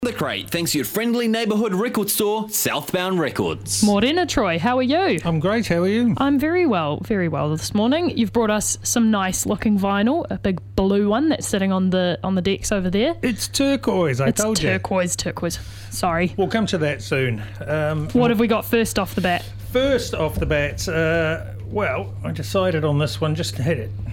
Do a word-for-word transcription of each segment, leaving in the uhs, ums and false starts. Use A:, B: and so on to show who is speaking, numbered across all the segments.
A: The Crate, thanks to your friendly neighbourhood record store, Southbound Records.
B: Morena, Troy, how are you?
C: I'm great, how are you?
B: I'm very well, very well this morning. You've brought us some nice looking vinyl, a big blue one that's sitting on the on the decks over there.
C: It's turquoise, I
B: it's
C: told
B: turquoise, you. turquoise, turquoise. Sorry.
C: We'll come to that soon. Um,
B: what have we got first off the bat?
C: First off the bat, uh, well, I decided on this one just to hit it.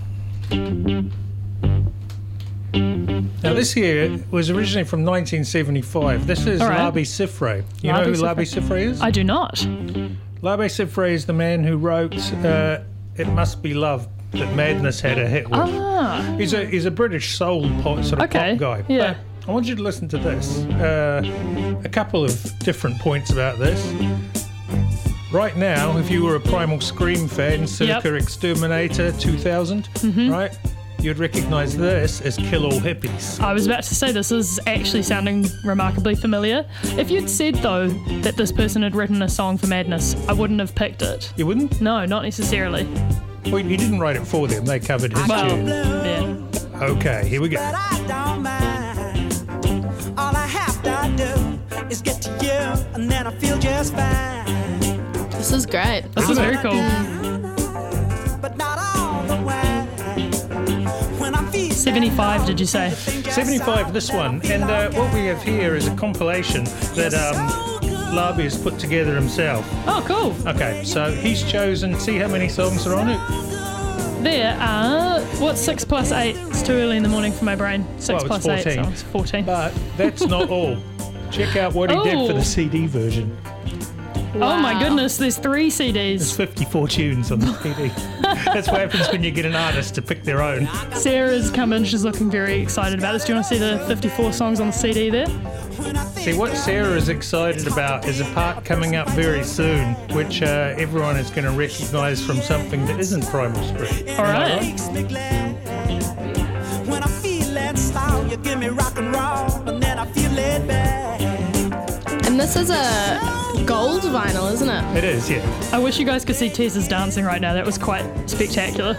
C: Now, this here was originally from nineteen seventy-five. This is
B: right.
C: Labi Siffre. You
B: Labi
C: know who
B: Siffre.
C: Labi Siffre is?
B: I do not.
C: Labi Siffre is the man who wrote uh, It Must Be Love that Madness had a hit with.
B: Ah.
C: He's a he's a British soul pop, sort of
B: Okay,
C: pop guy.
B: yeah.
C: But I want you to listen to this. Uh, a couple of different points about this. Right now, if you were a Primal Scream fan, circa
B: Yep.
C: Exterminator two thousand,
B: Mm-hmm.
C: right? You'd recognise this as Kill All Hippies.
B: I was about to say this is actually sounding remarkably familiar. If you'd said, though, that this person had written a song for Madness, I wouldn't have picked it.
C: You wouldn't?
B: No, not necessarily.
C: Well, he didn't write it for them. They covered his
B: Well,
C: tune.
B: yeah.
C: Okay, here we go.
D: But I don't mind. All I have to do is get to you, and then I feel just fine.
E: This is great.
B: This is very cool.
D: But not all the way. When I feel
B: seventy-five, did you say?
C: seventy-five, this one. And uh, what we have here is a compilation that um, Labi has put together himself.
B: Oh, cool.
C: Okay, so he's chosen, see how many songs are on it?
B: There are, what's six plus eight? It's too early in the morning for my brain. Six
C: Well, it's
B: plus eight
C: fourteen.
B: songs. fourteen.
C: But that's not all. Check out what he did for
B: Oh.
C: the C D version.
B: Oh my
E: Wow.
B: goodness, there's three C
C: There's
B: Ds.
C: fifty-four tunes on the C D. That's what happens when you get an artist to pick their own.
B: Sarah's come in, she's looking very excited about this. Do you want to see the fifty-four songs on the C D there?
C: See, what Sarah is excited about is a part coming up very soon, which uh, everyone is going to recognise from something that isn't Primal Scream.
B: All right.
D: makes me glad. When I feel that style, you give me rock and roll, and then I feel it back.
E: And this is a gold vinyl, isn't it?
C: It is, yeah.
B: I wish you guys could see Tessa's dancing right now. That was quite spectacular.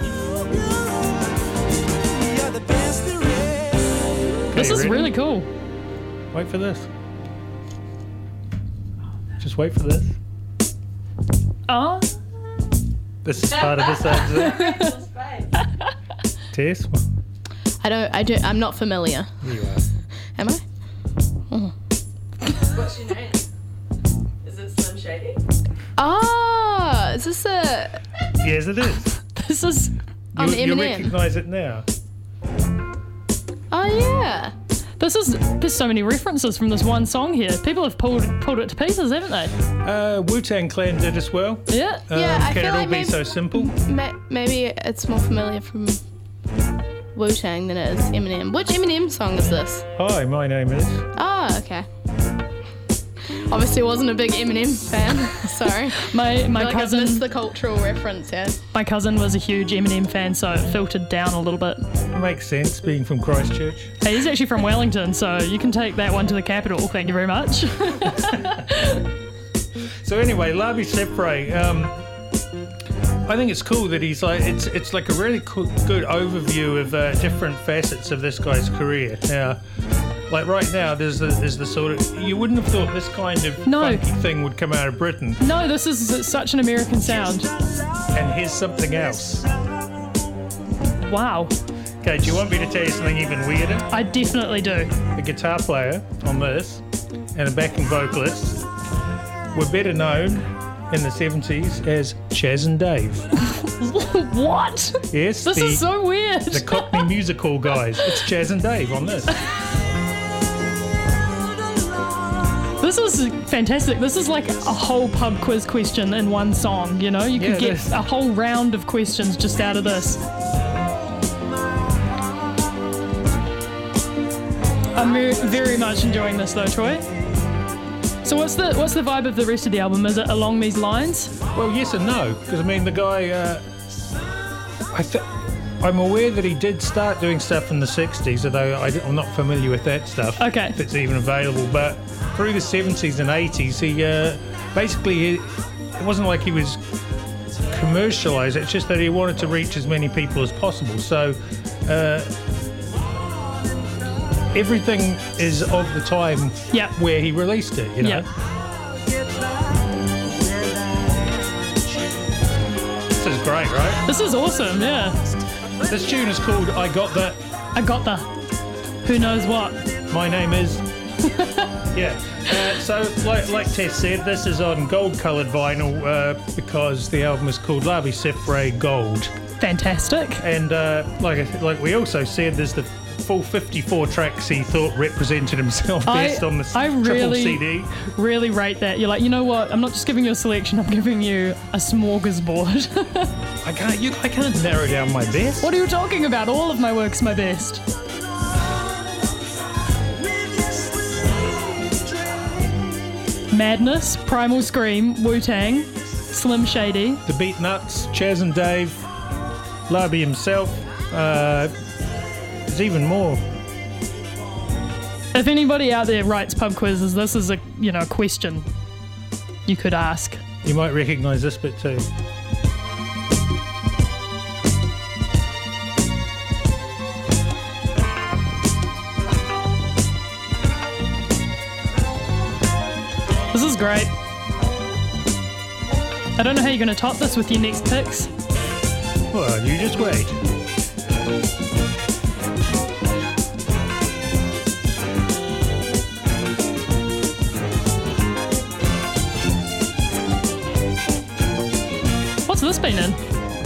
D: You're the best there is.
B: This
C: you
B: is
C: ready?
B: really cool.
C: Wait for this. Just wait for this.
B: Oh,
C: This is part of this episode. Tess?
E: I don't. I do. I'm not familiar.
C: Here you are.
E: Am I?
F: What's your name? Is it Slim Shady?
E: Oh, is this a
C: Yes, it is.
B: this is.
E: on
C: You, you
E: Eminem?
C: recognise it now.
E: Oh yeah.
B: This is. There's so many references from this one song here. People have pulled pulled it to pieces, haven't they?
C: Uh, Wu-Tang Clan did as well.
B: Yeah.
C: Um,
E: Yeah, I
C: can
E: feel
C: it all
E: like
C: be
E: maybe-
C: so simple?
E: Ma- maybe it's more familiar from Wu-Tang than it is Eminem. Which Eminem song is this?
C: Hi, my name is.
E: Oh, okay. Obviously wasn't a big Eminem fan. Sorry.
B: My my
E: I feel like I've
B: cousin
E: missed the cultural reference here.
B: my cousin was a huge Eminem fan, so it filtered down a little bit.
C: Makes sense, being from Christchurch.
B: Hey, he's actually from Wellington, so you can take that one to the capital. Thank you very much.
C: So anyway, Labi Siffre, um, I think it's cool that he's like, it's it's like a really cool, good overview of uh, different facets of this guy's career. Now, like right now, there's the, there's the sort of, you wouldn't have thought this kind of
B: No.
C: funky thing would come out of Britain.
B: No, this is such an American sound.
C: And here's something else.
B: Wow.
C: Okay, do you want me to tell you something even weirder?
B: I definitely do.
C: The guitar player on this and a backing vocalist were better known in the seventies as Chaz and Dave.
B: What?
C: Yes,
B: This
C: the,
B: is so weird.
C: the Cockney musical guys. It's Chaz and Dave on this.
B: This is fantastic. This is like a whole pub quiz question in one song, you know? You
C: Yeah,
B: could
C: it
B: get
C: is.
B: a whole round of questions just out of this. I'm very, very much enjoying this though, Troy. So what's the what's the vibe of the rest of the album? Is it along these lines?
C: Well, yes and no, because I mean the guy. Uh, I th- I'm aware that he did start doing stuff in the sixties, although I, am not familiar with that stuff.
B: Okay.
C: If it's even available, but through the seventies and eighties, he uh, basically he, it wasn't like he was commercialised. It's just that he wanted to reach as many people as possible. So. Uh, everything is of the time
B: Yeah.
C: where he released it, you know.
B: Yeah.
C: This is great, right?
B: This is awesome, yeah.
C: This tune is called I Got That.
B: I got the who knows what.
C: My name is. Yeah. Uh, so, like, like Tess said, this is on gold-coloured vinyl uh, because the album is called Labi Siffre Gold.
B: Fantastic.
C: And uh, like I- like we also said, there's the full fifty-four tracks he thought represented himself
B: I-
C: best on the s-
B: I
C: triple
B: really-
C: C D.
B: Really rate that. You're like, you know what? I'm not just giving you a selection, I'm giving you a smorgasbord.
C: I can't, you, I can't narrow down my best.
B: What are you talking about? All of my work's my best. Madness, Primal Scream, Wu-Tang, Slim Shady.
C: The Beat Nuts, Chaz and Dave, Labi himself. Uh, there's even more.
B: If anybody out there writes pub quizzes, this is a you know question you could ask.
C: You might recognise this bit too.
B: This is great. I don't know how you're going to top this with your next picks.
C: Well, you just wait.
B: What's this been in?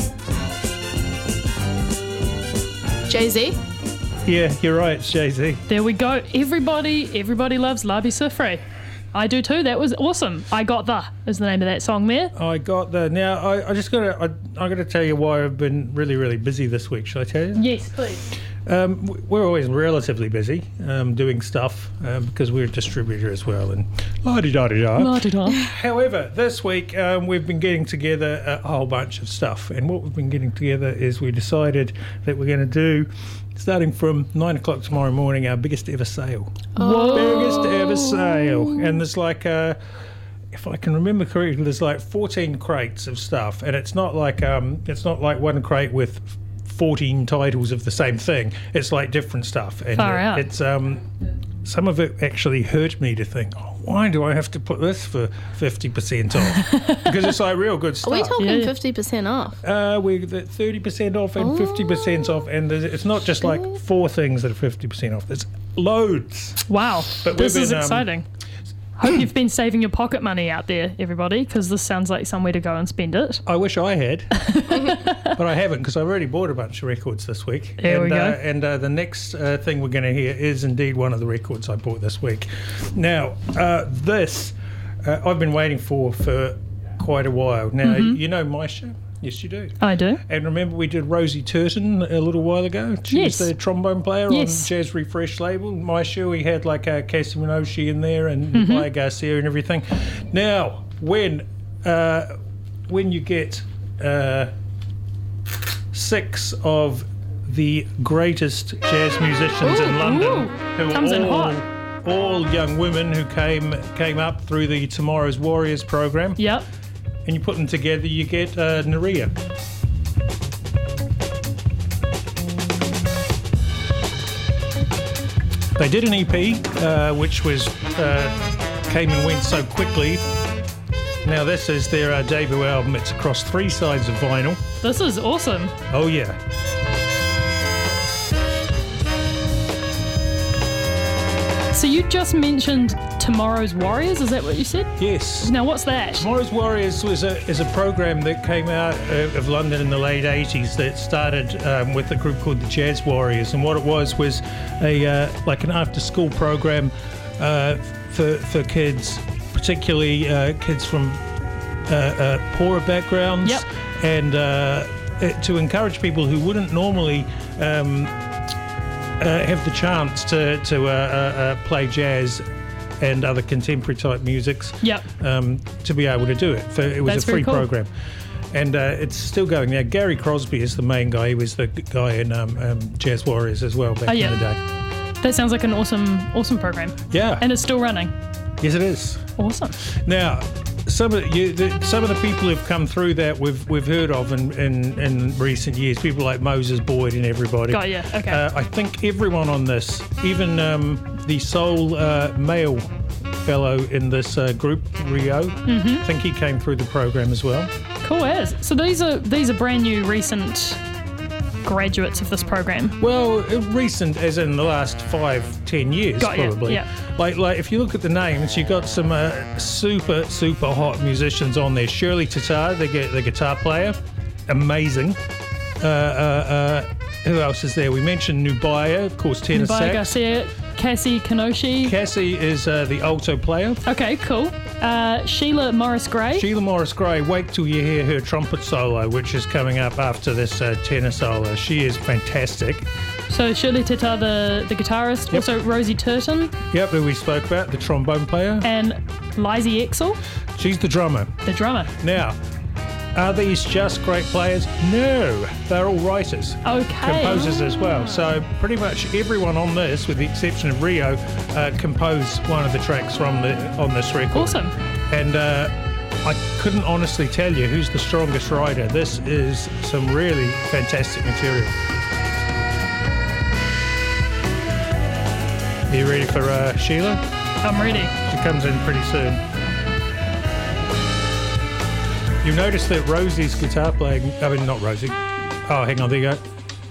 E: Jay-Z?
C: Yeah, you're right, it's Jay-Z.
B: There we go. Everybody, everybody loves Labi Siffre. I do too. That was awesome. I got the is the name of that song there.
C: I got the now. I, I just gotta. I, I gotta tell you why I've been really, really busy this week. Shall I tell you?
B: Yes, please.
C: Um, w- we're always relatively busy um, doing stuff um, because we're a distributor as well, and la di da di da.
B: La-di-da.
C: However, this week um, we've been getting together a whole bunch of stuff, and what we've been getting together is we decided that we're going to do, starting from nine o'clock tomorrow morning, our biggest ever sale.
B: Whoa.
C: Biggest ever sale, and there's like uh if I can remember correctly, there's like fourteen crates of stuff, and it's not like um it's not like one crate with fourteen titles of the same thing. It's like different stuff, and
B: Far
C: it-
B: out.
C: it's um some of it actually hurt me to think, oh, why do I have to put this for fifty percent off? Because it's like real good
E: Are
C: stuff.
E: we talking
B: Yeah.
E: fifty percent off?
C: Uh, we're thirty percent off and fifty percent off, and there's- it's not just like four things that are fifty percent off. There's loads.
B: Wow.
C: But
B: This
C: we've
B: is
C: been, um,
B: exciting. Hope you've been saving your pocket money out there, everybody, because this sounds like somewhere to go and spend it.
C: I wish I had, but I haven't because I've already bought a bunch of records this week.
B: There
C: and,
B: we go.
C: Uh, and uh, the next uh, thing we're going to hear is indeed one of the records I bought this week. Now, uh, this uh, I've been waiting for for quite a while. Now,
B: Mm-hmm.
C: you know Maisha? Yes, you do.
B: I do.
C: And remember we did Rosie Turton a little while ago? She
B: Yes.
C: was the trombone player
B: Yes.
C: on Jazz Refresh label. My show, we had like uh, Cassie Minogue in there and
B: Mm-hmm.
C: Maya Garcia and everything. Now, when uh, when you get uh, six of the greatest jazz musicians in
B: Ooh,
C: London,
B: ooh.
C: who
B: Comes
C: are
B: in
C: all,
B: hot.
C: all young women who came came up through the Tomorrow's Warriors program,
B: Yep.
C: and you put them together, you get uh, Naria. They did an E P, uh, which was uh, came and went so quickly. Now this is their uh, debut album. It's across three sides of vinyl.
B: This is awesome.
C: Oh yeah.
B: So you just mentioned Tomorrow's Warriors, is that what you said?
C: Yes.
B: Now what's that?
C: Tomorrow's Warriors was a, is a program that came out uh, of London in the late eighties that started um, with a group called the Jazz Warriors, and what it was was a uh, like an after-school program uh, for for kids, particularly uh, kids from uh, uh, poorer backgrounds,
B: Yep.
C: and uh, it, to encourage people who wouldn't normally. Um, Uh, have the chance to to uh, uh, uh, play jazz and other contemporary type musics.
B: Yep.
C: Um, to be able to do it, so it was
B: That's
C: a free
B: very cool.
C: program, and uh, it's still going now. Gary Crosby is the main guy. He was the g- guy in um, um, Jazz Warriors as well back
B: Oh, yeah.
C: in the day.
B: That sounds like an awesome, awesome program.
C: Yeah.
B: And it's still running.
C: Yes, it is.
B: Awesome.
C: Now, some of you, the, some of the people who've come through that we've we've heard of in, in, in recent years. People like Moses Boyd and everybody.
B: Got ya, okay.
C: Uh, I think everyone on this, even um, the sole uh, male fellow in this uh, group, Rio,
B: Mm-hmm.
C: I think he came through the program as well.
B: Cool as. So these are these are brand new, recent graduates of this program.
C: Well, uh, recent as in the last five, ten years,
B: Got ya,
C: probably.
B: yeah.
C: Like, like if you look at the names, you got some uh, super, super hot musicians on there. Shirley Tatar, the gu- the guitar player, amazing. Uh, uh, uh, who else is there? We mentioned Nubaya, of course, tenor
B: Nubaya
C: sax.
B: Garcia, Cassie Kanoshi.
C: Cassie is uh, the alto player.
B: Okay, cool. Uh, Sheila Morris Gray.
C: Sheila Morris Gray, wait till you hear her trumpet solo, which is coming up after this uh, tenor solo. She is fantastic.
B: So Shirley Tata, the, the guitarist.
C: Yep.
B: Also Rosie Turton
C: Yep, who we spoke about, the trombone player.
B: and Lizzie Exel,
C: She's the drummer.
B: the drummer.
C: Now, are these just great players? No, they're all writers.
B: Okay.
C: Composers as well. So pretty much everyone on this, with the exception of Rio, uh, composed one of the tracks from the on this record.
B: Awesome.
C: And uh, I couldn't honestly tell you who's the strongest writer. This is some really fantastic material. Are you ready for uh, Sheila?
B: I'm ready.
C: She comes in pretty soon. You've noticed that Rosie's guitar playing, I mean, not Rosie. Oh, hang on, there you go.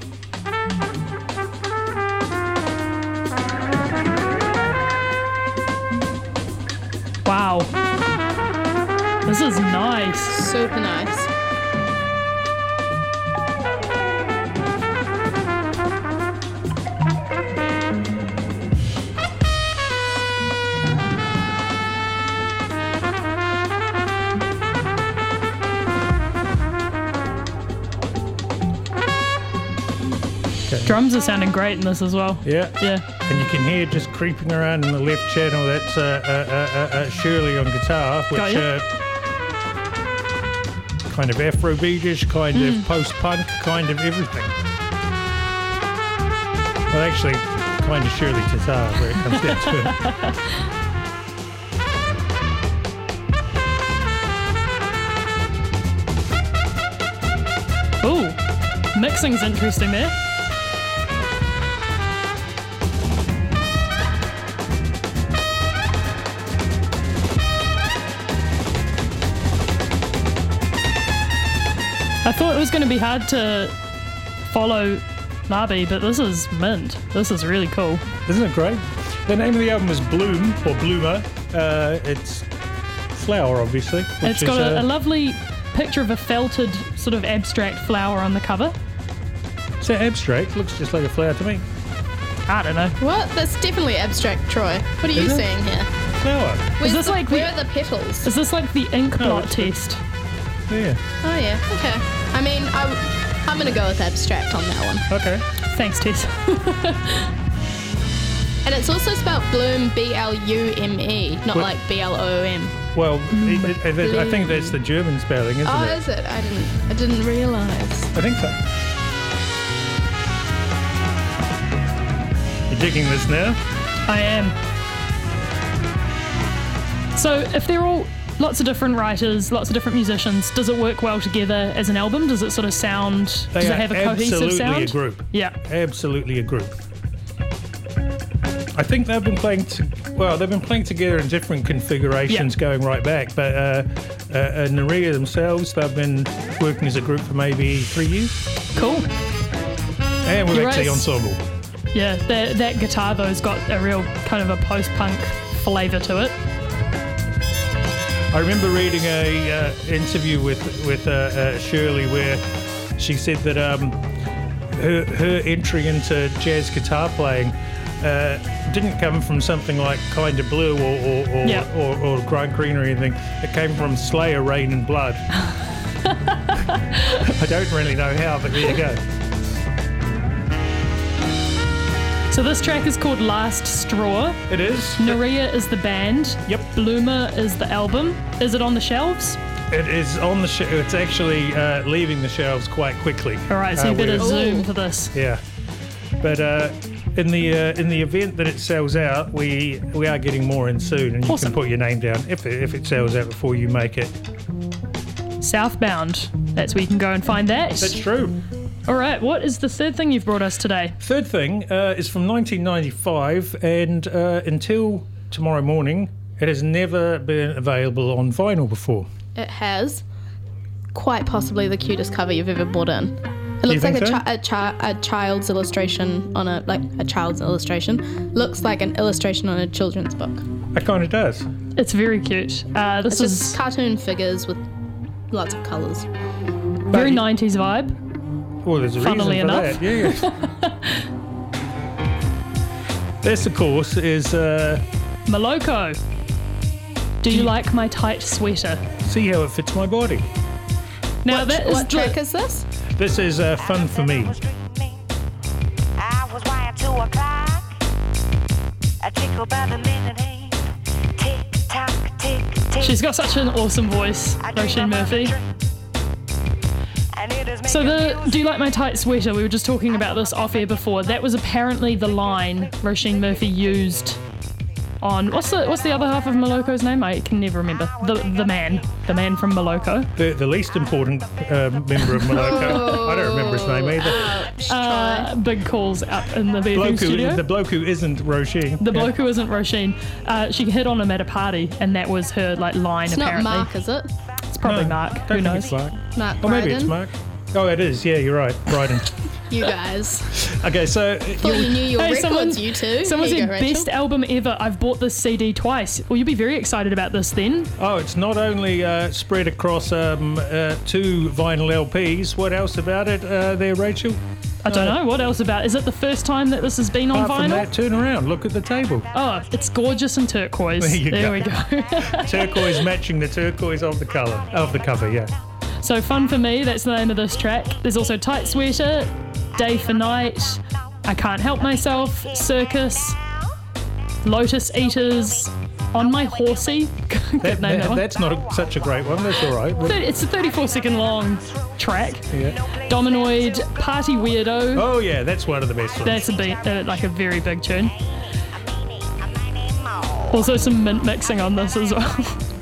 B: Wow. This is nice.
E: Super nice.
B: Drums are sounding great in this as well.
C: Yeah.
B: Yeah.
C: And you can hear just creeping around in the left channel, that's uh, uh, uh, uh, Shirley on guitar, which
B: Got ya.
C: uh, kind of Afrobeatish, kind
B: Hmm.
C: of post-punk, kind of everything. Well, actually, kind of Shirley Tatar, where it comes down to it.
B: Ooh. Mixing's interesting there. I thought it was going to be hard to follow Nabi, but this is mint. This is really cool.
C: Isn't it great? The name of the album is Bloom, or Bloomer. Uh, it's flower, obviously. Which
B: It's got
C: is,
B: a,
C: uh,
B: a lovely picture of a felted, sort of abstract flower on the cover.
C: It's abstract. Looks just like a flower to me.
B: I don't know.
E: What? That's definitely abstract, Troy. What are you
C: Is it?
E: seeing here?
C: Flower.
E: Where's
B: this
E: the,
B: like the-
E: where are the petals?
B: Is this like the ink
C: No,
B: blot
C: it's the-
B: test?
C: Yeah.
E: Oh yeah. Okay. I mean, I, I'm gonna go with abstract on that one.
C: Okay.
B: Thanks, Tess.
E: And it's also spelled Bloom, B L U M E, not
C: What-
E: like B L O M.
C: Well, it, it, it, I think that's the German spelling, isn't
E: Oh,
C: it?
E: is it? I didn't. I didn't realise.
C: I think so. You're digging this now?
B: I am. So, if they're all lots of different writers, lots of different musicians, does it work well together as an album? Does it sort of sound?
C: They
B: does
C: are
B: it have a cohesive
C: absolutely
B: sound?
C: a group.
B: Yeah.
C: Absolutely a group. I think they've been playing. To, well, they've been playing together in different configurations
B: Yeah.
C: going right back. But uh, uh, uh, Naria themselves, they've been working as a group for maybe three years,
B: Cool.
C: and we're
B: You're
C: actually
B: right.
C: ensemble.
B: Yeah. That that guitar though's got a real kind of a post-punk flavour to it.
C: I remember reading a uh, interview with with uh, uh, Shirley where she said that um, her her entry into jazz guitar playing uh, didn't come from something like Kind of Blue or or, or,
B: Yeah.
C: or, or Grant Green or anything. It came from Slayer, Rain and Blood. I don't really know how, but there you go.
B: So this track is called Last Straw.
C: It is.
B: Naria is the band.
C: Yep.
B: Bloomer is the album. Is it on the shelves?
C: It is on the. Sh- it's actually uh, leaving the shelves quite quickly.
B: All right, so
C: Uh,
B: you better
C: we're-
B: zoom
E: Ooh.
B: for this.
C: Yeah, but uh, in the uh, in the event that it sells out, we we are getting more in soon, and you
B: Awesome.
C: can put your name down if it, if it sells out before you make it.
B: Southbound. That's where you can go and find that.
C: That's true.
B: All right, what is the third thing you've brought us today?
C: Third thing uh, is from nineteen ninety-five, and uh, until tomorrow morning, it has never been available on vinyl before.
E: It has quite possibly the cutest cover you've ever bought in. It
C: You
E: looks like
C: think
E: a,
C: so?
E: chi- a, chi- a child's illustration on a like a child's illustration. Looks like an illustration on a children's book.
C: It kind of does.
B: It's very cute. Uh, this
E: It's
B: is
E: just cartoon figures with lots of colours.
B: very nineties vibe.
C: Well, there's a
B: Funnily
C: reason for
B: enough.
C: that. Yeah. This, of course, is uh,
B: Moloko. Do you like my tight sweater?
C: See How It Fits My Body.
B: Now
E: what
B: that is
E: what
B: the-
E: track is this?
C: This is uh, Fun For Me.
G: I was wired to a clock. I tickle by the minute hand. Tick tock, tick tick.
B: She's got such an awesome voice, Roisin Murphy.
G: And it is
B: So the Do You Like My Tight Sweater, we were just talking about this off air before. That was apparently the line Roisin Murphy used on what's the what's the other half of Moloko's name? I can never remember. The the man. The man from Moloko.
C: The, the least important uh, member of Moloko. I don't remember his name either.
E: Ouch,
B: Uh, big calls out in the B F M
C: bloke
B: studio.
C: who, the bloke who isn't Roisin.
B: The
C: Yeah.
B: bloke who isn't Roisin, uh, she hit on him at a party, and that was her like line.
E: It's
B: apparently,
E: not Mark, is it?
B: it's probably
C: No,
B: Mark.
C: Don't
B: Who
C: think
B: knows?
C: It's Mark.
E: Mark
C: Or maybe it's
E: Bryden?
C: Mark. Oh, it is. Yeah, you're right. Bryden.
E: You guys.
C: Okay, so
E: Thought you knew your
B: Hey,
E: records,
B: someone-
E: you two.
B: Someone
E: Here you
B: said
E: go, Rachel.
B: best album ever. I've bought this C D twice. Well, you'll be very excited about this then.
C: oh, it's not only uh, spread across um, uh, two vinyl L Ps. What else about it uh, there, Rachel?
B: I don't know what else about. Is it the first time that this has been on
C: Apart from
B: vinyl?
C: that, turn around. Look at the table.
B: Oh, it's gorgeous and turquoise.
C: There you go.
B: we go.
C: Turquoise matching the turquoise of the colour of the cover. Yeah.
B: So Fun For Me, that's the name of this track. There's also Tight Sweater, Day for Night, I Can't Help Myself, Circus, Lotus Eaters, On My Horsey. Good
C: That,
B: name, that
C: that-
B: one.
C: that's not a, such a great one. That's all right. But,
B: Thirty- It's a thirty-four second long track.
C: yeah.
B: Dominoid, Party Weirdo.
C: Oh yeah, that's one of the best ones.
B: That's a bit, uh, like a very big tune. Also some mint mixing on this as well.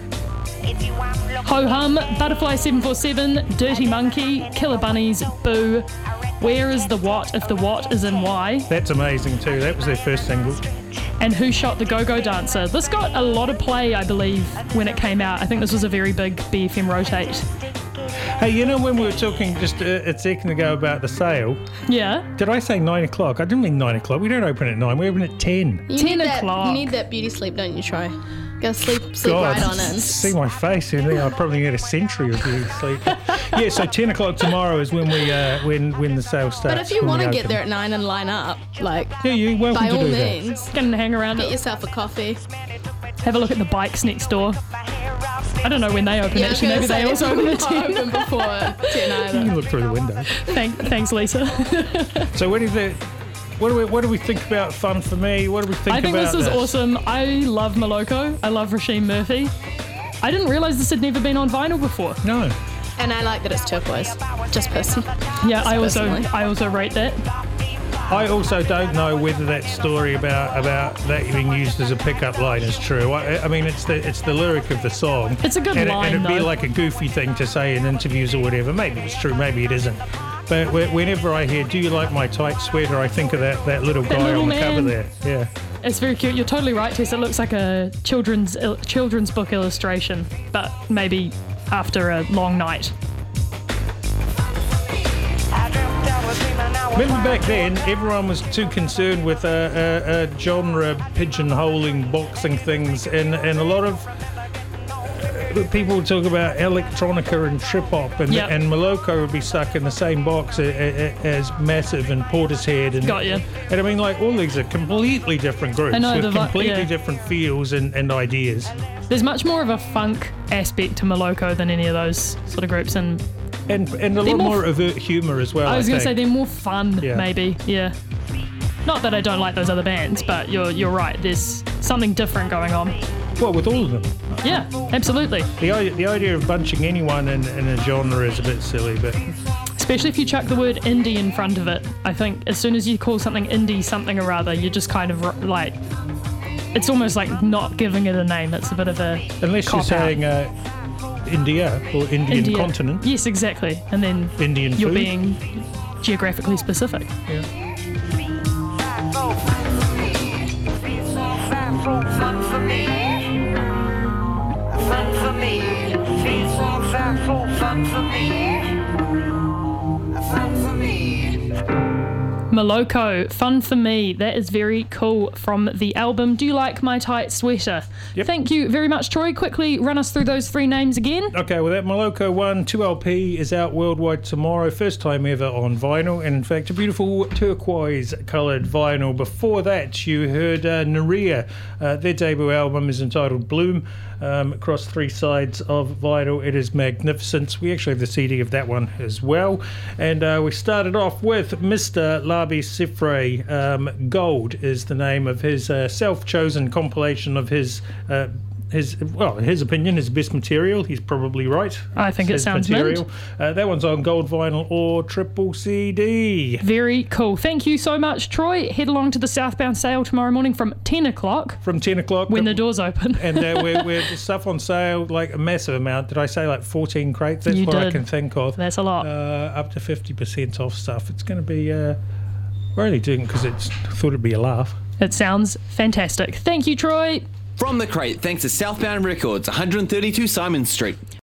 B: Ho Hum, Butterfly seven four seven, Dirty Monkey, Killer Bunnies, Boo. Where is the what if the what is in why?
C: That's amazing too. That was their first single.
B: And Who Shot the Go-Go Dancer? This got a lot of play, I believe, when it came out. I think this was a very big B F M rotate.
C: Hey, you know when we were talking just a, a second ago about the sale,
B: Yeah.
C: did I say nine o'clock? I didn't mean nine o'clock. We don't open at nine. We open at ten.
E: You
B: ten
E: need that,
B: o'clock.
E: You need that beauty sleep, don't you, Troy? Go sleep, sleep
C: God,
E: right on in.
C: see my face. And I probably get a century of beauty sleep. Yeah, so ten o'clock tomorrow is when we uh, when when the sale starts.
E: But if you
C: when
E: want
C: we
E: to get
C: open.
E: there at nine and line up, like,
C: yeah, you're welcome
E: by
C: to
E: all
C: do that.
E: means,
B: Can hang around,
E: get yourself a coffee.
B: have a look at the bikes next door. I don't know when they open
E: Yeah, I was
B: actually.
E: gonna
B: Maybe they
E: say,
B: also open at
E: not
B: ten.
E: open before ten
C: You
E: either.
C: can look through the window.
B: Thank, thanks, Lisa.
C: So what do you what do we what do we think about Fun For Me? What do we think
B: I think
C: about
B: this is awesome. I love Moloko. I love Roisin Murphy. I didn't realise this had never been on vinyl before.
C: No.
E: And I like that it's turquoise. Just personally.
B: Yeah, I also
E: personally.
B: I also rate that.
C: I also don't know whether that story about about that being used as a pickup line is true. I, I mean, it's the it's the lyric of the song.
B: It's a good
C: and,
B: line,
C: and it'd be
B: though.
C: like a goofy thing to say in interviews or whatever. Maybe it's true, maybe it isn't. But whe- whenever I hear "Do you like my tight sweater?" I think of that, that little guy
B: little
C: on the cover
B: man.
C: there. Yeah.
B: It's very cute. You're totally right, Tess. It looks like a children's il- children's book illustration, but maybe after a long night.
C: Remember back then, everyone was too concerned with a, a, a genre pigeonholing boxing things, and, and a lot of uh, people would talk about electronica and trip hop, and
B: Yep.
C: and Moloko would be stuck in the same box a, a, a- as Massive and Portishead, and
B: Got ya.
C: and I mean, like, all these are completely different groups
B: I know,
C: with
B: the vi-
C: completely
B: yeah.
C: different feels and, and ideas,
B: There's much more of a funk aspect to Moloko than any of those sort of groups, and
C: and and a lot
B: more
C: more
B: f-
C: overt humour as well.
B: I was
C: I
B: going to say
C: think.
B: they're more fun,
C: Yeah.
B: maybe. Yeah. Not that I don't like those other bands, but you're you're right. There's something different going on.
C: Well, with all of them.
B: Yeah, absolutely.
C: The, i- the idea of bunching anyone in, in a genre is a bit silly, but
B: especially if you chuck the word indie in front of it. I think as soon as you call something indie something or other, you're just kind of r- like, it's almost like not giving it a name. It's a bit of a
C: Unless you're
B: cop-out.
C: saying uh, India or Indian
B: India.
C: continent.
B: Yes, exactly. And then
C: Indian
B: you're
C: food.
B: being geographically specific.
G: Fun for me, fun for me, sweet song, fat folk, fun for me, fun for me.
B: Moloko, Fun For Me. That is very cool from the album Do You Like My Tight Sweater?
C: Yep.
B: Thank you very much, Troy. Quickly run us through those three names again.
C: Okay, well, that Moloko one, two L P is out worldwide tomorrow. First time ever on vinyl. And in fact, a beautiful turquoise coloured vinyl. Before that, you heard uh, Nerea. Uh, their debut album is entitled Bloom. Um, across three sides of vinyl. It is magnificent. We actually have the C D of that one as well. And uh, we started off with Mister Labi Siffre. Um, Gold is the name of his uh, self-chosen compilation of his uh, his well, his opinion, his best material. He's probably right.
B: I think
C: It's
B: it
C: his
B: sounds
C: material.
B: mint.
C: Uh, that one's on gold vinyl or triple C D.
B: Very cool. Thank you so much, Troy. Head along to the Southbound sale tomorrow morning from ten o'clock
C: From ten o'clock.
B: when the doors open.
C: And uh, we're, we're the stuff on sale, like a massive amount. Did I say like fourteen crates? That's
B: You
C: what I
B: did.
C: can think of.
B: That's a lot.
C: Uh, up to fifty percent off stuff. It's going to be, uh, we're only doing it because it's thought it'd be a laugh.
B: It sounds fantastic. Thank you, Troy.
A: From the crate, thanks to Southbound Records, one thirty-two Simon Street.